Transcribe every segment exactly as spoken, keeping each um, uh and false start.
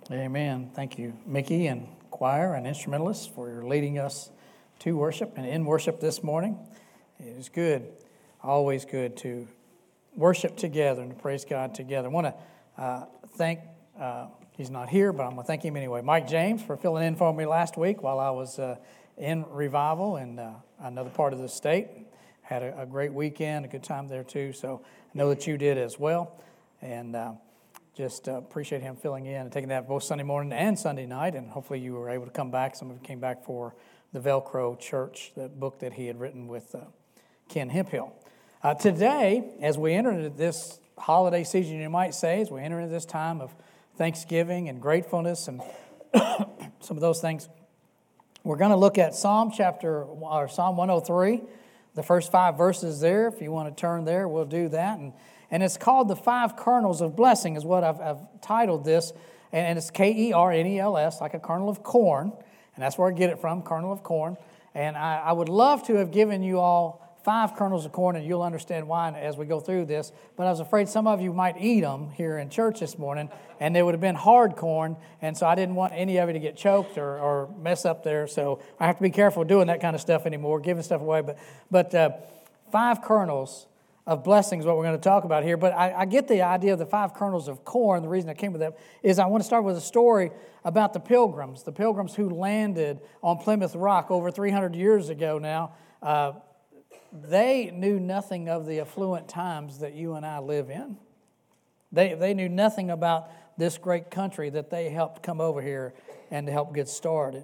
Amen. Thank you, Mickey and choir and instrumentalists, for leading us to worship and in worship this morning. It is good, always good to worship together and to praise God together. I want to uh, thank, uh, he's not here, but I'm going to thank him anyway, Mike James, for filling in for me last week while I was uh, in revival in uh, another part of the state. Had a, a great weekend, a good time there too, so I know that you did as well. And uh, Just uh, appreciate him filling in and taking that both Sunday morning and Sunday night, and hopefully you were able to come back. Some of you came back for the Velcro Church, the book that he had written with uh, Ken Hemphill. Uh, today, as we enter into this holiday season, you might say, as we enter into this time of Thanksgiving and gratefulness and some of those things, we're going to look at Psalm chapter or Psalm one oh three, the first five verses there. If you want to turn there, we'll do that. And And it's called the Five Kernels of Blessing is what I've, I've titled this. And it's K E R N E L S, like a kernel of corn. And that's where I get it from, kernel of corn. And I, I would love to have given you all five kernels of corn, and you'll understand why as we go through this. But I was afraid some of you might eat them here in church this morning, and they would have been hard corn. And so I didn't want any of you to get choked or, or mess up there. So I have to be careful doing that kind of stuff anymore, giving stuff away. But, but uh, five kernels of blessings, what we're going to talk about here. But I, I get the idea of the five kernels of corn. The reason I came with that is I want to start with a story about the Pilgrims, the Pilgrims who landed on Plymouth Rock over three hundred years ago now. Uh, they knew nothing of the affluent times that you and I live in. They, they knew nothing about this great country that they helped come over here and to help get started.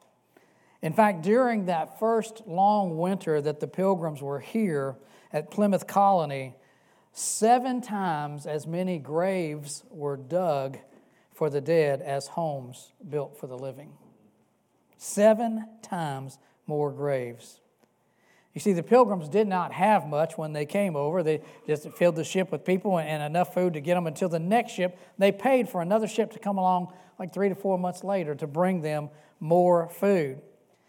In fact, during that first long winter that the Pilgrims were here at Plymouth Colony, seven times as many graves were dug for the dead as homes built for the living. Seven times more graves. You see, the Pilgrims did not have much when they came over. They just filled the ship with people and enough food to get them until the next ship. They paid for another ship to come along like three to four months later to bring them more food.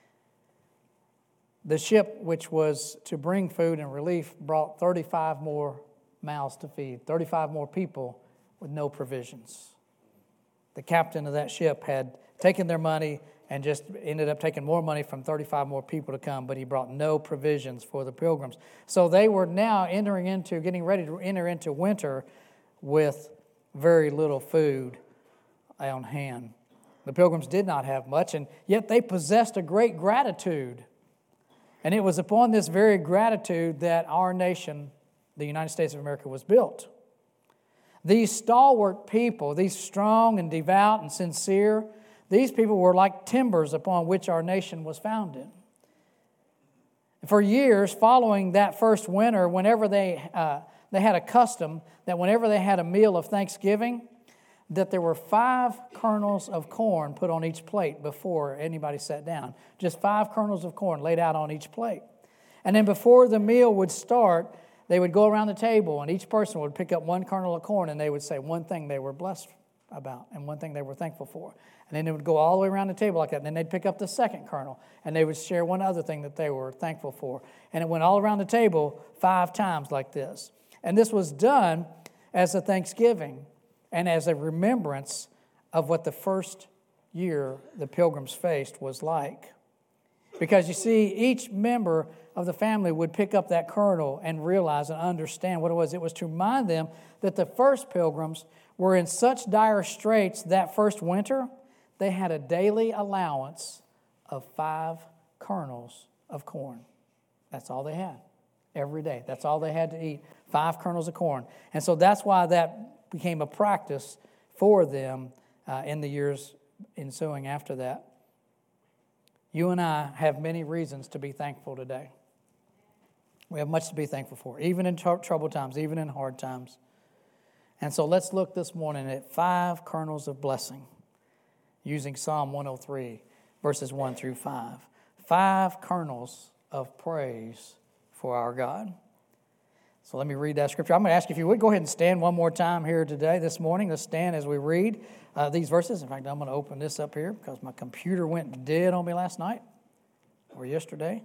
The ship, which was to bring food and relief, brought thirty-five more mouths to feed, thirty-five more people with no provisions. The captain of that ship had taken their money and just ended up taking more money from thirty-five more people to come, but he brought no provisions for the Pilgrims. So they were now entering into, getting ready to enter into winter with very little food on hand. The Pilgrims did not have much, and yet they possessed a great gratitude. And it was upon this very gratitude that our nation, the United States of America, was built. These stalwart people, these strong and devout and sincere, these people were like timbers upon which our nation was founded. For years following that first winter, whenever they uh, they had a custom that whenever they had a meal of Thanksgiving, that there were five kernels of corn put on each plate before anybody sat down. Just five kernels of corn laid out on each plate. And then before the meal would start, they would go around the table and each person would pick up one kernel of corn and they would say one thing they were blessed about and one thing they were thankful for. And then they would go all the way around the table like that. And then they'd pick up the second kernel and they would share one other thing that they were thankful for. And it went all around the table five times like this. And this was done as a thanksgiving and as a remembrance of what the first year the Pilgrims faced was like. Because you see, each member of the family would pick up that kernel and realize and understand what it was. It was to remind them that the first Pilgrims were in such dire straits that first winter, they had a daily allowance of five kernels of corn. That's all they had every day. That's all they had to eat, five kernels of corn. And so that's why that became a practice for them uh, in the years ensuing after that. You and I have many reasons to be thankful today. We have much to be thankful for, even in tr- troubled times, even in hard times. And so let's look this morning at five kernels of blessing using Psalm one oh three, verses one through five. Five kernels of praise for our God. So let me read that scripture. I'm going to ask you if you would go ahead and stand one more time here today, this morning. Let's stand as we read uh, these verses. In fact, I'm going to open this up here because my computer went dead on me last night or yesterday.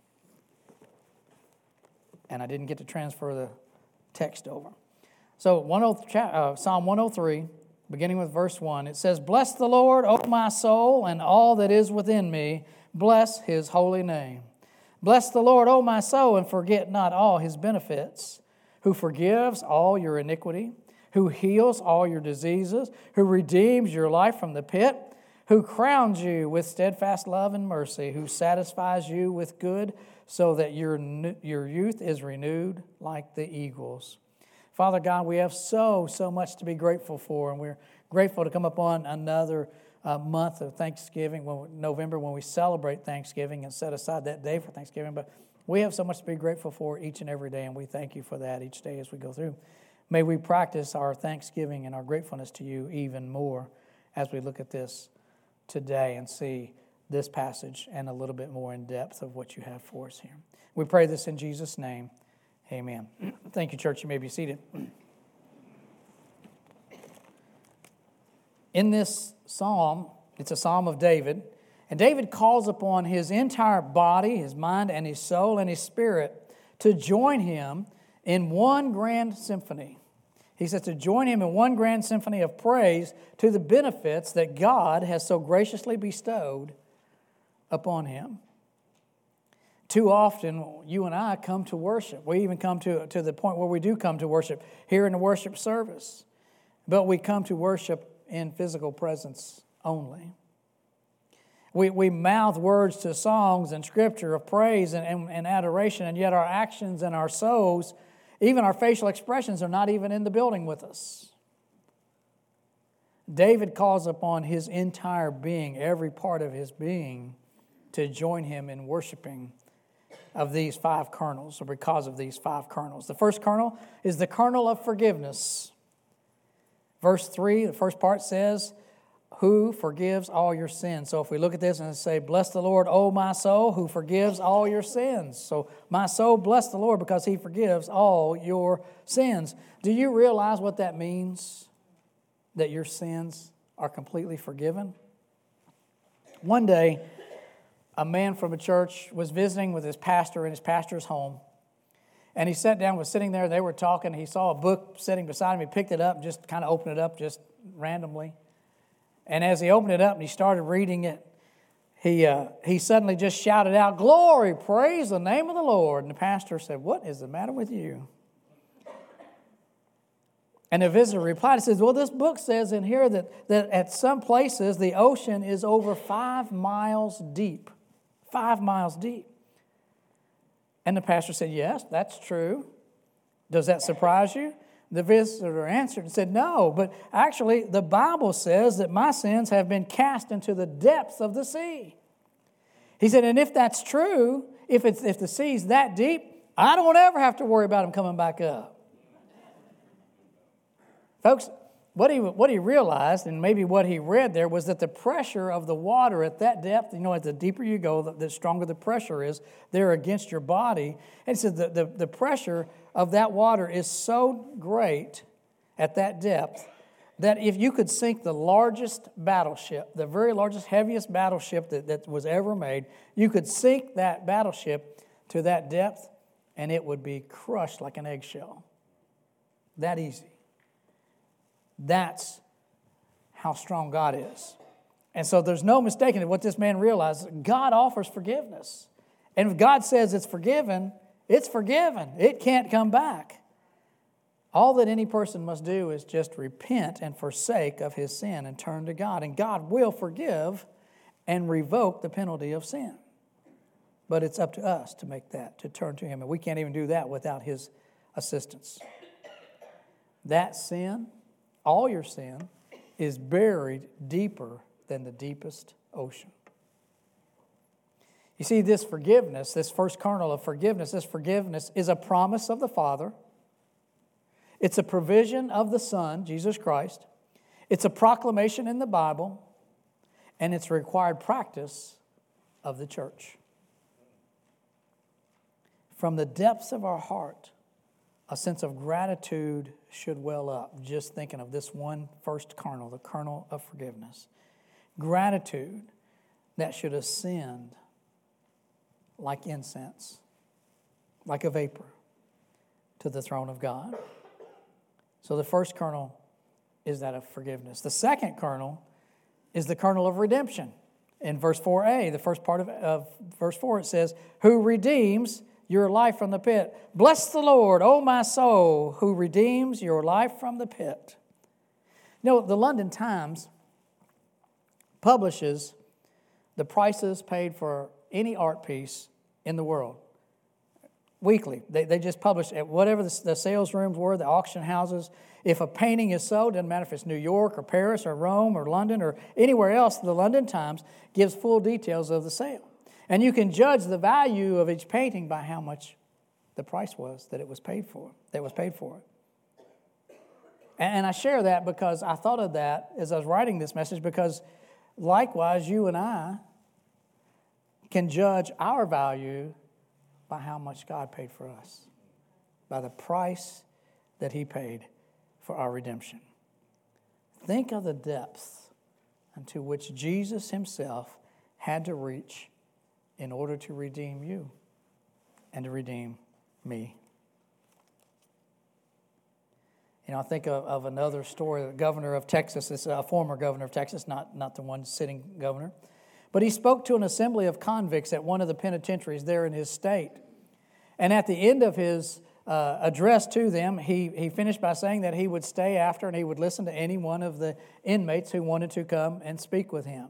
And I didn't get to transfer the text over. So uh, Psalm one oh three, beginning with verse one. It says, "Bless the Lord, O my soul, and all that is within me. Bless his holy name. Bless the Lord, O my soul, and forget not all his benefits, who forgives all your iniquity, who heals all your diseases, who redeems your life from the pit, who crowns you with steadfast love and mercy, who satisfies you with good, so that your, your youth is renewed like the eagles." Father God, we have so, so much to be grateful for, and we're grateful to come upon another uh, month of Thanksgiving, when, November, when we celebrate Thanksgiving and set aside that day for Thanksgiving. But we have so much to be grateful for each and every day, and we thank you for that each day as we go through. May we practice our thanksgiving and our gratefulness to you even more as we look at this today and see this passage and a little bit more in depth of what you have for us here. We pray this in Jesus' name. Amen. Thank you, church. You may be seated. In this psalm, it's a psalm of David, and David calls upon his entire body, his mind, and his soul, and his spirit to join him in one grand symphony. He says to join him in one grand symphony of praise to the benefits that God has so graciously bestowed upon him. Too often, you and I come to worship. We even come to, to the point where we do come to worship here in the worship service. But we come to worship in physical presence only. We, we mouth words to songs and scripture of praise and, and, and adoration, and yet our actions and our souls, even our facial expressions, are not even in the building with us. David calls upon his entire being, every part of his being, to join him in worshiping of these five kernels, or because of these five kernels. The first kernel is the kernel of forgiveness. Verse three, the first part says, "Who forgives all your sins." So if we look at this and say, "Bless the Lord, O my soul, who forgives all your sins." So my soul, bless the Lord because he forgives all your sins. Do you realize what that means? That your sins are completely forgiven? One day, a man from a church was visiting with his pastor in his pastor's home. And he sat down, was sitting there, they were talking. He saw a book sitting beside him. He picked it up, just kind of opened it up just randomly. And as he opened it up and he started reading it, he uh, he suddenly just shouted out, "Glory, praise the name of the Lord." And the pastor said, "What is the matter with you?" And the visitor replied, he says, "Well, this book says in here that, that at some places the ocean is over five miles deep. Five miles deep." And the pastor said, "Yes, that's true. Does that surprise you?" The visitor answered and said, "No, but actually the Bible says that my sins have been cast into the depths of the sea." He said, "And if that's true, if it's if the sea's that deep, I don't ever have to worry about them coming back up." Folks, what he what he realized, and maybe what he read there, was that the pressure of the water at that depth, you know, at the deeper you go, the, the stronger the pressure is there against your body. And he said the, the, the pressure of that water is so great at that depth that if you could sink the largest battleship, the very largest, heaviest battleship that, that was ever made, you could sink that battleship to that depth and it would be crushed like an eggshell. That easy. That's how strong God is. And so there's no mistaking what this man realized. God offers forgiveness. And if God says it's forgiven, it's forgiven. It can't come back. All that any person must do is just repent and forsake of his sin and turn to God. And God will forgive and revoke the penalty of sin. But it's up to us to make that, to turn to him. And we can't even do that without his assistance. That sin, all your sin, is buried deeper than the deepest ocean. You see, this forgiveness, this first kernel of forgiveness, this forgiveness is a promise of the Father. It's a provision of the Son, Jesus Christ. It's a proclamation in the Bible. And it's a required practice of the church. From the depths of our heart, a sense of gratitude should well up, just thinking of this one first kernel, the kernel of forgiveness. Gratitude that should ascend like incense, like a vapor, to the throne of God. So the first kernel is that of forgiveness. The second kernel is the kernel of redemption. In verse four a, the first part of, of verse four, it says, who redeems your life from the pit. Bless the Lord, O my soul, who redeems your life from the pit. You know, the London Times publishes the prices paid for any art piece in the world weekly. They, they just publish at whatever the, the sales rooms were, the auction houses. If a painting is sold, doesn't matter if it's New York or Paris or Rome or London or anywhere else, the London Times gives full details of the sale. And you can judge the value of each painting by how much the price was that it was paid for, that was paid for it. And I share that because I thought of that as I was writing this message, because likewise, you and I can judge our value by how much God paid for us, by the price that He paid for our redemption. Think of the depths unto which Jesus Himself had to reach in order to redeem you and to redeem me. You know, I think of, of another story. The governor of Texas, this a former governor of Texas, not, not the one sitting governor, but he spoke to an assembly of convicts at one of the penitentiaries there in his state. And at the end of his uh, address to them, he, he finished by saying that he would stay after and he would listen to any one of the inmates who wanted to come and speak with him.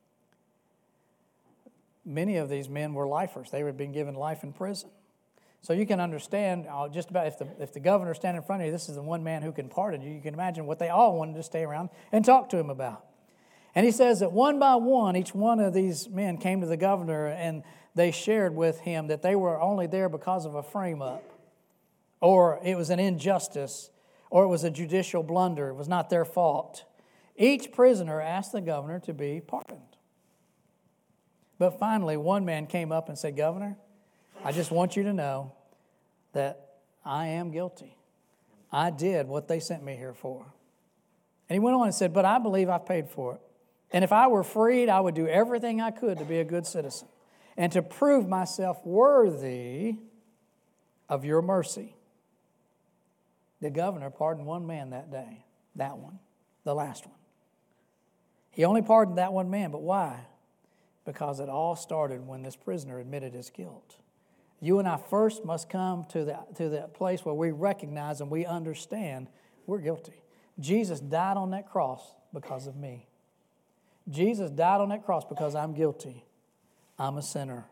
Many of these men were lifers. They had been given life in prison. So you can understand uh, just about if the if the governor standing in front of you, this is the one man who can pardon you, you can imagine what they all wanted to stay around and talk to him about. And he says that one by one, each one of these men came to the governor and they shared with him that they were only there because of a frame-up, or it was an injustice, or it was a judicial blunder. It was not their fault. Each prisoner asked the governor to be pardoned. But finally, one man came up and said, Governor, I just want you to know that I am guilty. I did what they sent me here for. And he went on and said, but I believe I've paid for it. And if I were freed, I would do everything I could to be a good citizen and to prove myself worthy of your mercy. The governor pardoned one man that day, that one, the last one. He only pardoned that one man, but why? Because it all started when this prisoner admitted his guilt. You and I first must come to that, to that place where we recognize and we understand we're guilty. Jesus died on that cross because of me. Jesus died on that cross because I'm guilty. I'm a sinner.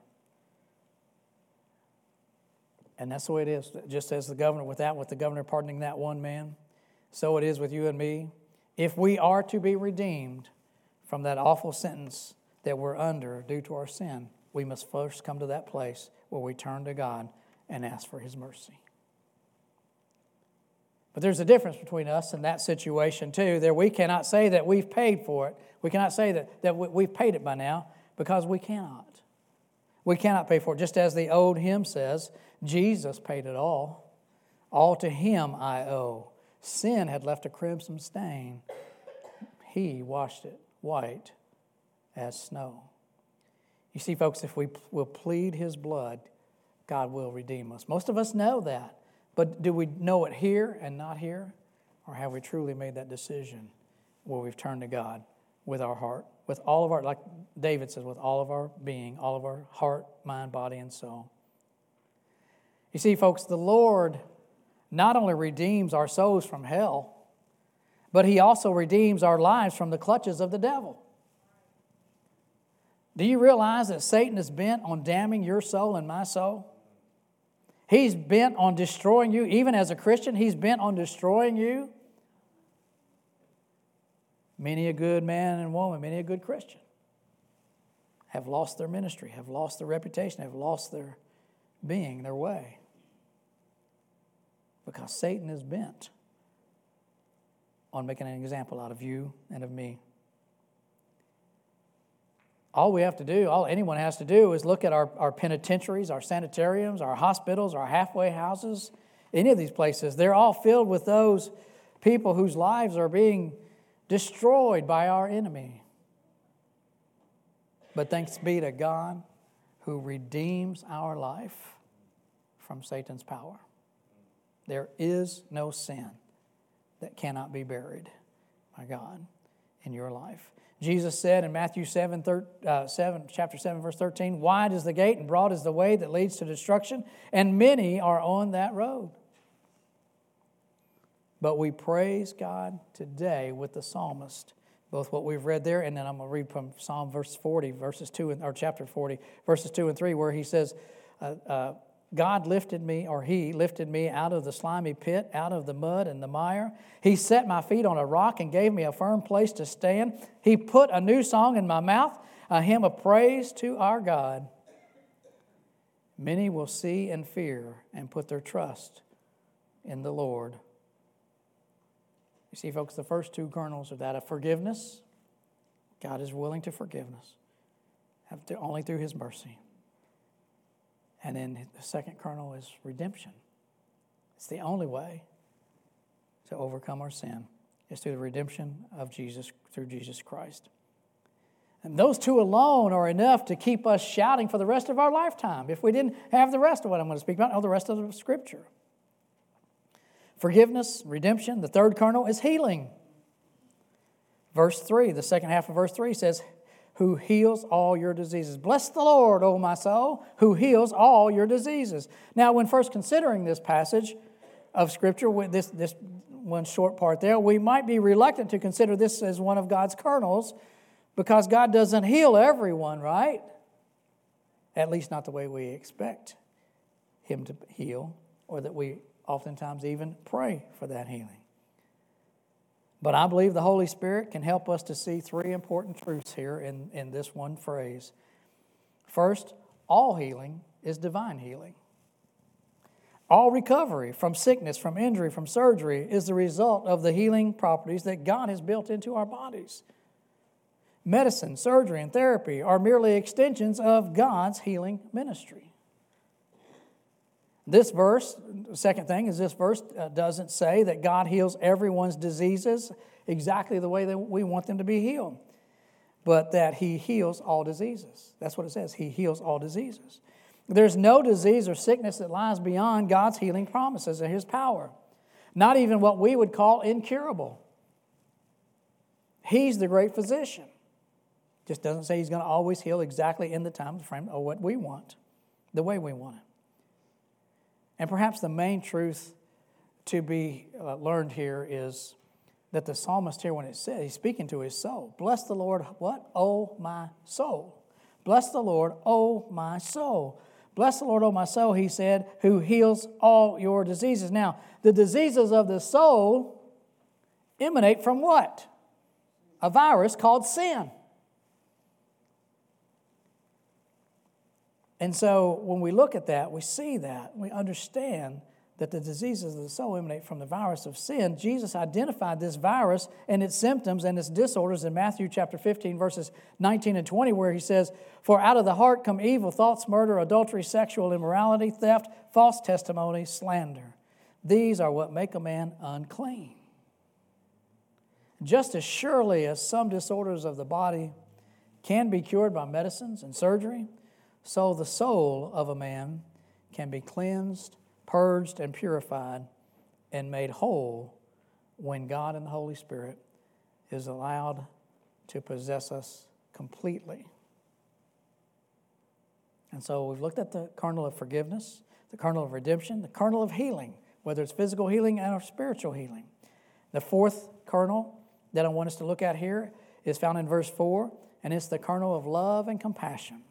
And that's the way it is. Just as the governor, with that, with the governor pardoning that one man, so it is with you and me. If we are to be redeemed from that awful sentence that we're under due to our sin, we must first come to that place where we turn to God and ask for His mercy. But there's a difference between us and that situation too. There we cannot say that we've paid for it. We cannot say that, that we've paid it by now, because we cannot. We cannot pay for it. Just as the old hymn says, Jesus paid it all. All to Him I owe. Sin had left a crimson stain. He washed it white as snow. You see, folks, if we will plead His blood, God will redeem us. Most of us know that. But do we know it here and not here? Or have we truly made that decision where we've turned to God with our heart, with all of our, like David says, with all of our being, all of our heart, mind, body, and soul? You see, folks, the Lord not only redeems our souls from hell, but He also redeems our lives from the clutches of the devil. Do you realize that Satan is bent on damning your soul and my soul? He's bent on destroying you. Even as a Christian, he's bent on destroying you. Many a good man and woman, many a good Christian have lost their ministry, have lost their reputation, have lost their being, their way. Because Satan is bent on making an example out of you and of me. All we have to do, all anyone has to do is look at our, our penitentiaries, our sanitariums, our hospitals, our halfway houses, any of these places. They're all filled with those people whose lives are being destroyed by our enemy. But thanks be to God who redeems our life from Satan's power. There is no sin that cannot be buried my God, in your life. Jesus said in Matthew seven, thir- uh, seven, chapter seven, verse thirteen, wide is the gate and broad is the way that leads to destruction, and many are on that road. But we praise God today with the psalmist, both what we've read there, and then I'm going to read from Psalm verse forty, verses two, and, or chapter forty, verses two and three, where he says, uh, uh, God lifted me, or He lifted me out of the slimy pit, out of the mud and the mire. He set my feet on a rock and gave me a firm place to stand. He put a new song in my mouth, a hymn of praise to our God. Many will see and fear and put their trust in the Lord. You see, folks, the first two kernels are that of forgiveness. God is willing to forgive us, only through His mercy. And then the second kernel is redemption. It's the only way to overcome our sin is through the redemption of Jesus, through Jesus Christ. And those two alone are enough to keep us shouting for the rest of our lifetime if we didn't have the rest of what I'm going to speak about, or the rest of the Scripture. Forgiveness, redemption. The third kernel is healing. Verse three, the second half of verse three says, who heals all your diseases. Bless the Lord, O my soul, who heals all your diseases. Now, when first considering this passage of Scripture, with this, this one short part there, we might be reluctant to consider this as one of God's kernels because God doesn't heal everyone, right? At least not the way we expect Him to heal, or that we oftentimes even pray for that healing. But I believe the Holy Spirit can help us to see three important truths here in, in this one phrase. First, all healing is divine healing. All recovery from sickness, from injury, from surgery is the result of the healing properties that God has built into our bodies. Medicine, surgery, and therapy are merely extensions of God's healing ministry. This verse, the second thing is this verse doesn't say that God heals everyone's diseases exactly the way that we want them to be healed, but that He heals all diseases. That's what it says. He heals all diseases. There's no disease or sickness that lies beyond God's healing promises and His power. Not even what we would call incurable. He's the great physician. Just doesn't say He's going to always heal exactly in the time frame of what we want, the way we want it. And perhaps the main truth to be uh, learned here is that the psalmist here, when it says, he's speaking to his soul. Bless the Lord, what? Oh, my soul. Bless the Lord, oh, my soul. Bless the Lord, oh, my soul, he said, who heals all your diseases. Now, the diseases of the soul emanate from what? A virus called sin. And so when we look at that, we see that, we understand that the diseases of the soul emanate from the virus of sin. Jesus identified this virus and its symptoms and its disorders in Matthew chapter fifteen, verses nineteen and twenty, where He says, for out of the heart come evil thoughts, murder, adultery, sexual immorality, theft, false testimony, slander. These are what make a man unclean. Just as surely as some disorders of the body can be cured by medicines and surgery, so the soul of a man can be cleansed, purged, and purified, and made whole when God and the Holy Spirit is allowed to possess us completely. And so we've looked at the kernel of forgiveness, the kernel of redemption, the kernel of healing, whether it's physical healing or spiritual healing. The fourth kernel that I want us to look at here is found in verse four, and it's the kernel of love and compassion.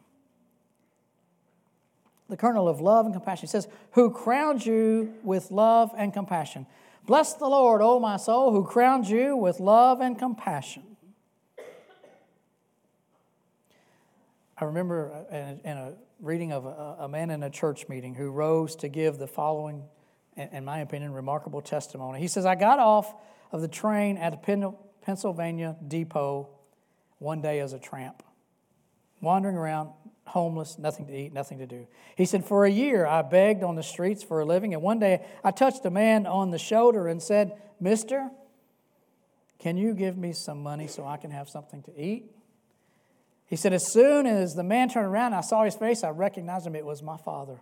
The kernel of love and compassion. It says, who crowned you with love and compassion. Bless the Lord, O my soul, who crowned you with love and compassion. I remember in a reading of a man in a church meeting who rose to give the following, in my opinion, remarkable testimony. He says, I got off of the train at a Pennsylvania depot one day as a tramp, wandering around, homeless, nothing to eat, nothing to do. He said, for a year I begged on the streets for a living, and one day I touched a man on the shoulder and said, Mister, can you give me some money so I can have something to eat? He said, as soon as the man turned around, I saw his face, I recognized him. It was my father.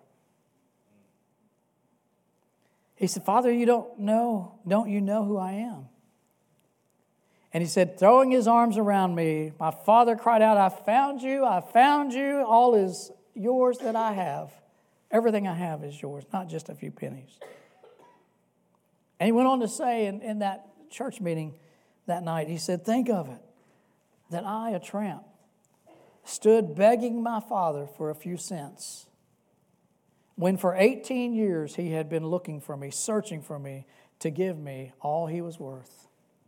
He said, Father, you don't know, don't you know who I am? And he said, throwing his arms around me, my father cried out, I found you, I found you. All is yours that I have. Everything I have is yours, not just a few pennies. And he went on to say in, in that church meeting that night, he said, think of it, that I, a tramp, stood begging my father for a few cents, when for eighteen years he had been looking for me, searching for me to give me all he was worth.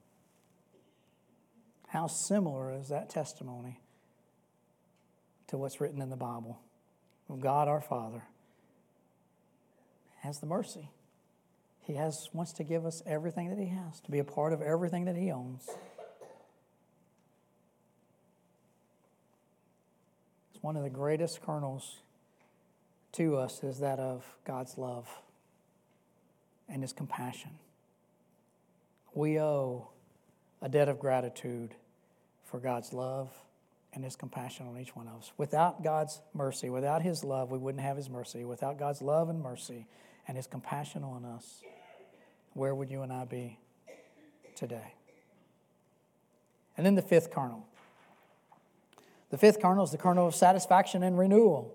How similar is that testimony to what's written in the Bible? Of God our Father has the mercy. He has wants to give us everything that He has, to be a part of everything that He owns. It's one of the greatest kernels to us is that of God's love and His compassion. We owe a debt of gratitude for God's love and His compassion on each one of us. Without God's mercy, without His love, we wouldn't have His mercy. Without God's love and mercy and His compassion on us, where would you and I be today? And then the fifth kernel. The fifth kernel is the kernel of satisfaction and renewal.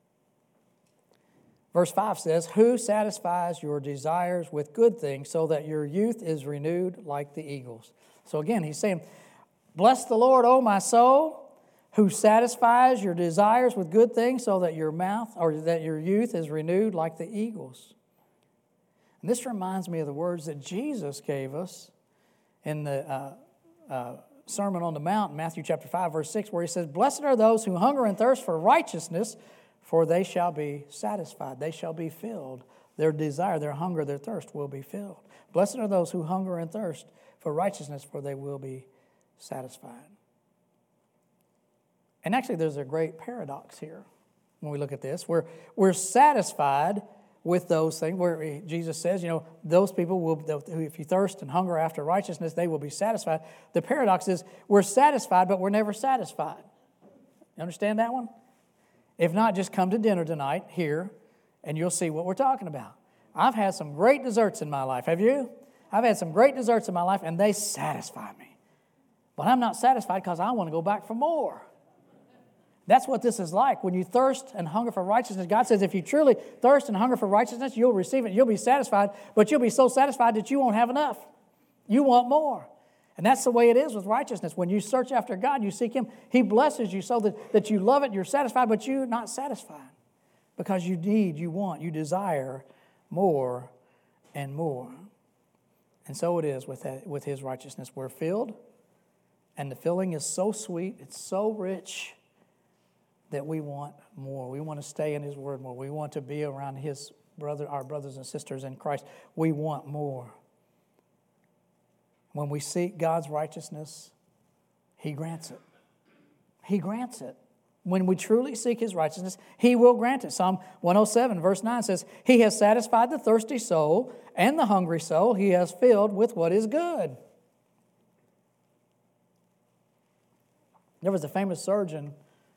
Verse five says, who satisfies your desires with good things so that your youth is renewed like the eagles? So again, he's saying, bless the Lord, O my soul, who satisfies your desires with good things so that your mouth or that your youth is renewed like the eagles. And this reminds me of the words that Jesus gave us in the uh, uh, Sermon on the Mount, Matthew chapter five, verse six, where He says, blessed are those who hunger and thirst for righteousness, for they shall be satisfied. They shall be filled. Their desire, their hunger, their thirst will be filled. Blessed are those who hunger and thirst for righteousness, for they will be satisfied. And actually, there's a great paradox here when we look at this. We're, we're satisfied with those things, where Jesus says, you know, those people will, who if you thirst and hunger after righteousness, they will be satisfied. The paradox is we're satisfied, but we're never satisfied. You understand that one? If not, just come to dinner tonight here, and you'll see what we're talking about. I've had some great desserts in my life. Have you? I've had some great desserts in my life, and they satisfy me. But I'm not satisfied because I want to go back for more. That's what this is like. When you thirst and hunger for righteousness, God says if you truly thirst and hunger for righteousness, you'll receive it. You'll be satisfied, but you'll be so satisfied that you won't have enough. You want more. And that's the way it is with righteousness. When you search after God, you seek Him, He blesses you so that, that you love it, you're satisfied, but you're not satisfied because you need, you want, you desire more and more. And so it is with, that, with His righteousness. We're filled, and the filling is so sweet, it's so rich, that we want more. We want to stay in His Word more. We want to be around His brother, our brothers and sisters in Christ. We want more. When we seek God's righteousness, He grants it. He grants it. When we truly seek His righteousness, He will grant it. Psalm one oh seven, verse nine says, He has satisfied the thirsty soul and the hungry soul. He has filled with what is good. There was a famous surgeon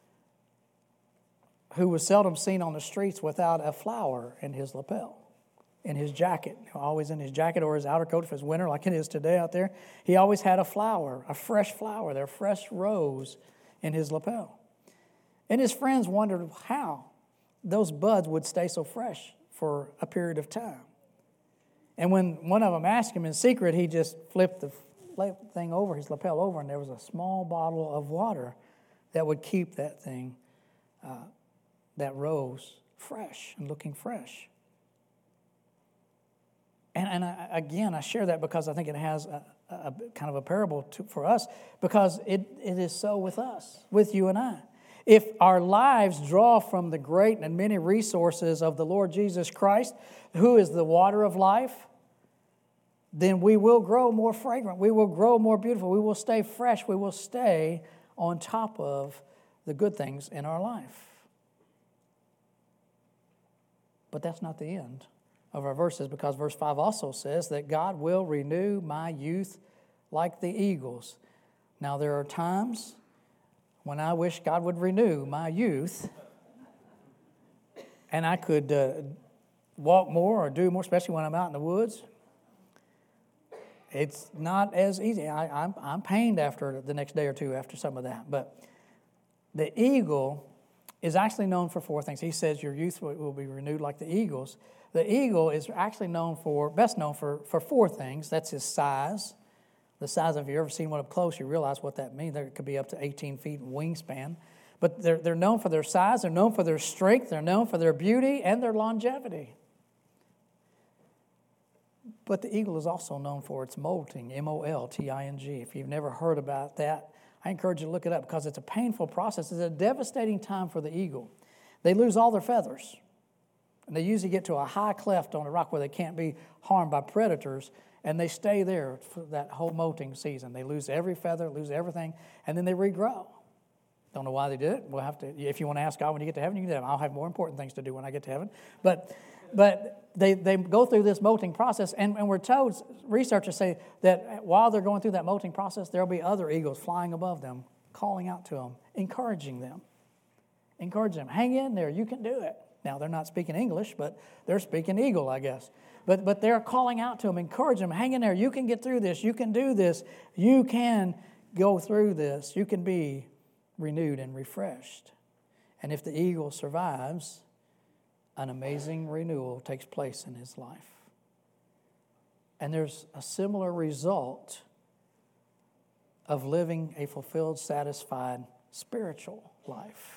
who was seldom seen on the streets without a flower in his lapel, in his jacket. Always in his jacket or his outer coat if it's winter like it is today out there. He always had a flower, a fresh flower, their fresh rose in his lapel. And his friends wondered how those buds would stay so fresh for a period of time. And when one of them asked him in secret, he just flipped the thing over, his lapel over, and there was a small bottle of water that would keep that thing uh, that rose fresh and looking fresh. And, and I, again, I share that because I think it has a, a kind of a parable to, for us, because it, it is so with us, with you and I. If our lives draw from the great and many resources of the Lord Jesus Christ, who is the water of life, then we will grow more fragrant. We will grow more beautiful. We will stay fresh. We will stay on top of the good things in our life. But that's not the end of our verses, because verse five also says that God will renew my youth like the eagles. Now, there are times when I wish God would renew my youth and I could uh, walk more or do more, especially when I'm out in the woods. it's not as easy. I, I'm, I'm pained after the next day or two after some of that. But the eagle is actually known for four things. He says your youth will, will be renewed like the eagles. The eagle is actually known for, best known for, for four things. That's his size. The size, if you've ever seen one up close, you realize what that means. There could be up to eighteen feet in wingspan. But they're, they're known for their size, they're known for their strength, they're known for their beauty and their longevity. But the eagle is also known for its molting, M O L T I N G. If you've never heard about that, I encourage you to look it up because it's a painful process. It's a devastating time for the eagle. They lose all their feathers. And they usually get to a high cleft on a rock where they can't be harmed by predators, and they stay there for that whole molting season. They lose every feather, lose everything, and then they regrow. Don't know why they did it. We'll have to. If you want to ask God when you get to heaven, you can do that. I'll have more important things to do when I get to heaven. But, but they they go through this molting process, and, and we're told, researchers say that while they're going through that molting process, there'll be other eagles flying above them, calling out to them, encouraging them, encouraging them. Hang in there. You can do it. Now, they're not speaking English, but they're speaking eagle, I guess. But but they're calling out to them, encouraging them, hang in there. You can get through this. You can do this. You can go through this. You can be renewed and refreshed. And if the eagle survives, an amazing renewal takes place in his life. And there's a similar result of living a fulfilled, satisfied spiritual life.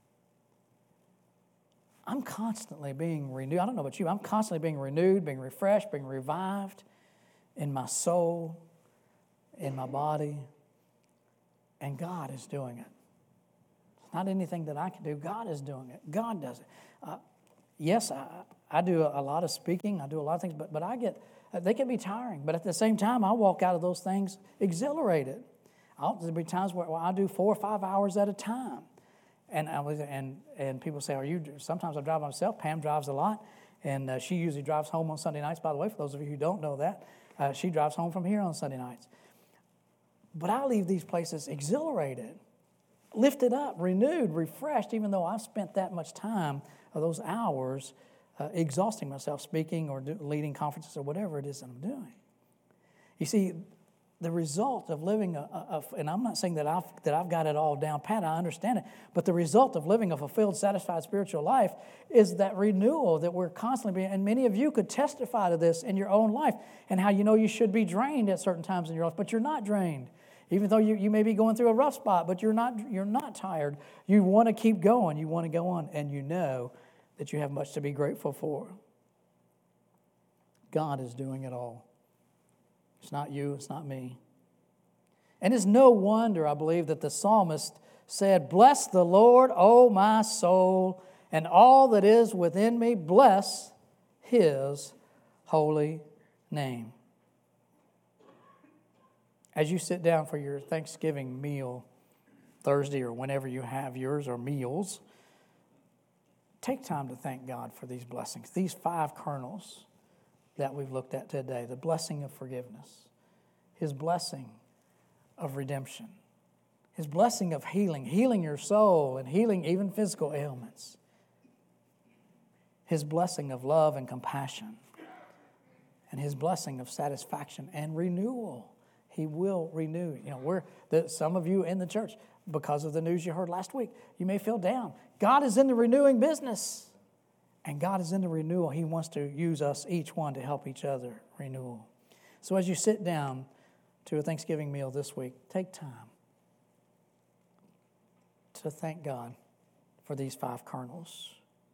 I'm constantly being renewed. I don't know about you. I'm constantly being renewed, being refreshed, being revived in my soul, in my body. And God is doing it. It's not anything that I can do. God is doing it. God does it. Uh, yes, I, I do a lot of speaking. I do a lot of things, but, but I get, they can be tiring. But at the same time, I walk out of those things exhilarated. I'll, there'll be times where, where I do four or five hours at a time. And I was, and and people say, "Are you?" Sometimes I drive myself. Pam drives a lot, and uh, she usually drives home on Sunday nights. By the way, for those of you who don't know that, uh, she drives home from here on Sunday nights. But I leave these places exhilarated, lifted up, renewed, refreshed, even though I've spent that much time of those hours uh, exhausting myself, speaking or do, leading conferences or whatever it is that I'm doing. You see, the result of living, a, a, a, and I'm not saying that I've, that I've got it all down pat, I understand it, but the result of living a fulfilled, satisfied spiritual life is that renewal that we're constantly being, and many of you could testify to this in your own life and how you know you should be drained at certain times in your life, but you're not drained. Even though you, you may be going through a rough spot, but you're not, you're not tired. You want to keep going. You want to go on, and you know that you have much to be grateful for. God is doing it all. It's not you, it's not me. And it's no wonder, I believe, that the psalmist said, "Bless the Lord, O my soul, and all that is within me, bless his holy name." As you sit down for your Thanksgiving meal Thursday or whenever you have yours or meals, take time to thank God for these blessings, these five kernels that we've looked at today. The blessing of forgiveness, his blessing of redemption, his blessing of healing, healing your soul and healing even physical ailments, his blessing of love and compassion, and his blessing of satisfaction and renewal. He will renew. You know, we're the, some of you in the church, because of the news you heard last week, you may feel down. God is in the renewing business. And God is in the renewal. He wants to use us, each one, to help each other renewal. So as you sit down to a Thanksgiving meal this week, take time to thank God for these five kernels.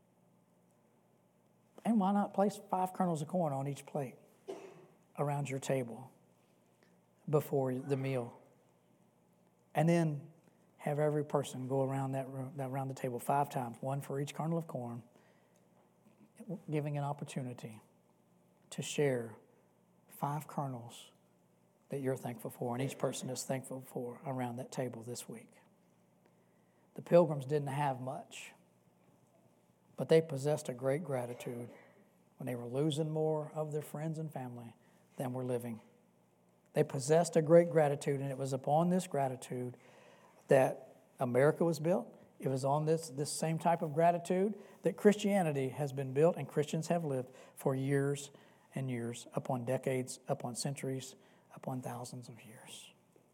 And why not place five kernels of corn on each plate around your table before the meal? And then have every person go around that room, around the table five times, one for each kernel of corn, giving an opportunity to share five kernels that you're thankful for, and each person is thankful for around that table this week. The Pilgrims didn't have much, but they possessed a great gratitude when they were losing more of their friends and family than were living. They possessed a great gratitude, and it was upon this gratitude that America was built. It was on this, this same type of gratitude that Christianity has been built and Christians have lived for years and years, upon decades, upon centuries upon thousands of years.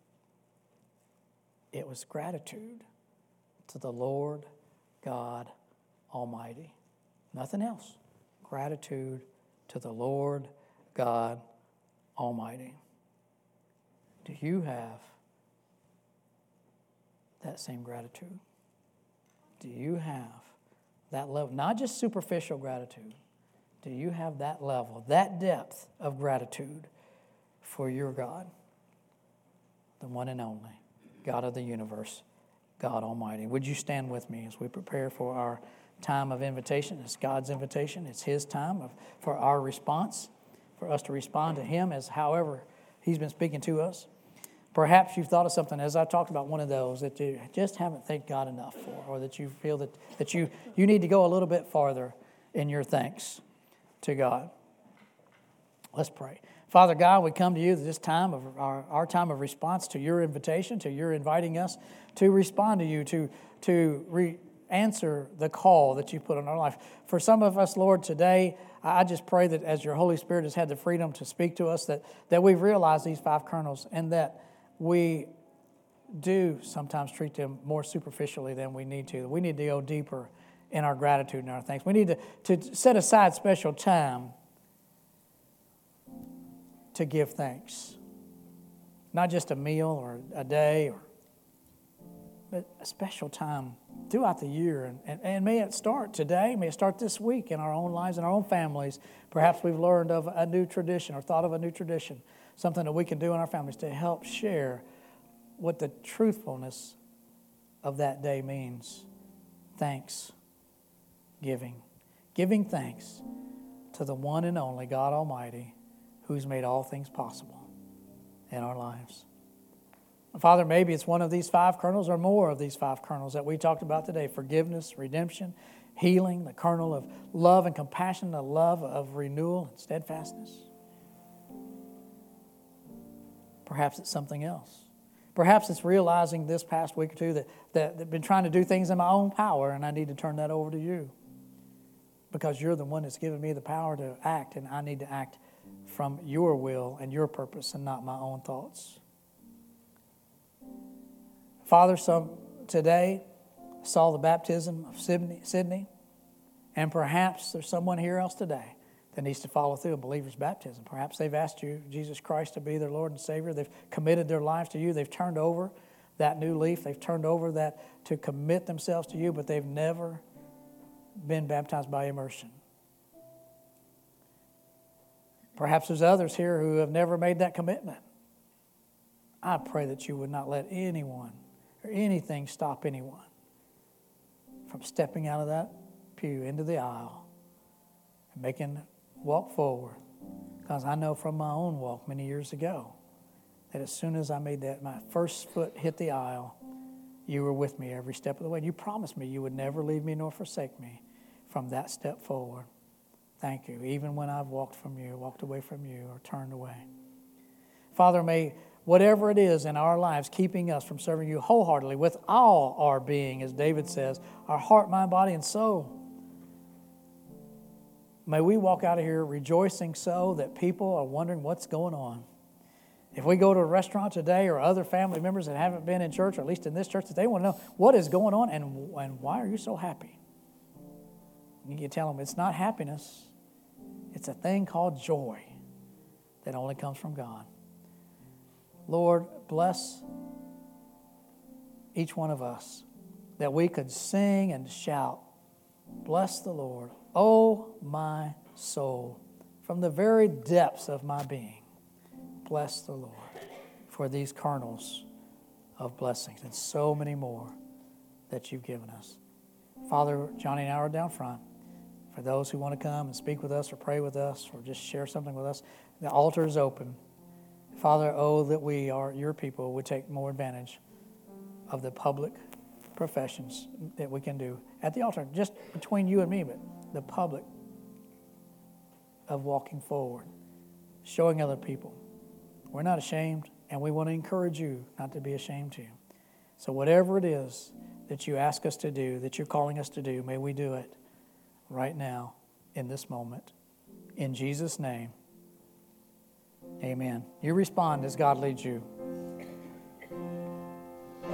It was gratitude to the Lord God Almighty. Nothing else. Gratitude to the Lord God Almighty. Do you have that same gratitude? Do you have that level? Not just superficial gratitude. Do you have that level, that depth of gratitude for your God, the one and only God of the universe, God Almighty? Would you stand with me as we prepare for our time of invitation? It's God's invitation. It's His time of, for our response, for us to respond to Him as however He's been speaking to us. Perhaps you've thought of something, as I talked about, one of those that you just haven't thanked God enough for, or that you feel that, that you, you need to go a little bit farther in your thanks to God. Let's pray. Father God, we come to you at this time of our, our time of response to your invitation, to your inviting us to respond to you, to, to re- answer the call that you put on our life. For some of us, Lord, today, I just pray that as your Holy Spirit has had the freedom to speak to us, that, that we've realized these five kernels and that we do sometimes treat them more superficially than we need to. We need to go deeper in our gratitude and our thanks. We need to, to set aside special time to give thanks. Not just a meal or a day, or but a special time throughout the year. And, and, and may it start today, may it start this week in our own lives and our own families. Perhaps we've learned of a new tradition or thought of a new tradition, something that we can do in our families to help share what the truthfulness of that day means. Thanks giving. Giving thanks to the one and only God Almighty who's made all things possible in our lives. Father, maybe it's one of these five kernels or more of these five kernels that we talked about today. Forgiveness, redemption, healing, the kernel of love and compassion, the love of renewal and steadfastness. Perhaps it's something else. Perhaps it's realizing this past week or two that, that I've been trying to do things in my own power and I need to turn that over to you because you're the one that's given me the power to act, and I need to act from your will and your purpose and not my own thoughts. Father, some today saw the baptism of Sydney, Sydney, and perhaps there's someone here else today that needs to follow through a believer's baptism. Perhaps they've asked you, Jesus Christ, to be their Lord and Savior. They've committed their lives to you. They've turned over that new leaf. They've turned over that to commit themselves to you, but they've never been baptized by immersion. Perhaps there's others here who have never made that commitment. I pray that you would not let anyone or anything stop anyone from stepping out of that pew into the aisle and making walk forward. Because I know from my own walk many years ago that as soon as I made that, my first foot hit the aisle, you were with me every step of the way. And you promised me you would never leave me nor forsake me from that step forward. Thank you. Even when I've walked from you, walked away from you, or turned away. Father, may whatever it is in our lives keeping us from serving you wholeheartedly with all our being, as David says, our heart, mind, body, and soul. May we walk out of here rejoicing so that people are wondering what's going on. If we go to a restaurant today or other family members that haven't been in church, or at least in this church, that they want to know what is going on and, and why are you so happy? You can tell them it's not happiness. It's a thing called joy that only comes from God. Lord, bless each one of us that we could sing and shout, bless the Lord, oh my soul, from the very depths of my being. Bless the Lord for these kernels of blessings and so many more that you've given us. Father, Johnny and I are down front. For those who want to come and speak with us or pray with us or just share something with us, the altar is open. Father, oh, that we are your people would take more advantage of the public professions that we can do at the altar, just between you and me, but the public of walking forward, showing other people. We're not ashamed, and we want to encourage you not to be ashamed too. So whatever it is that you ask us to do, that you're calling us to do, may we do it right now in this moment. In Jesus' name, Amen. You respond as God leads you.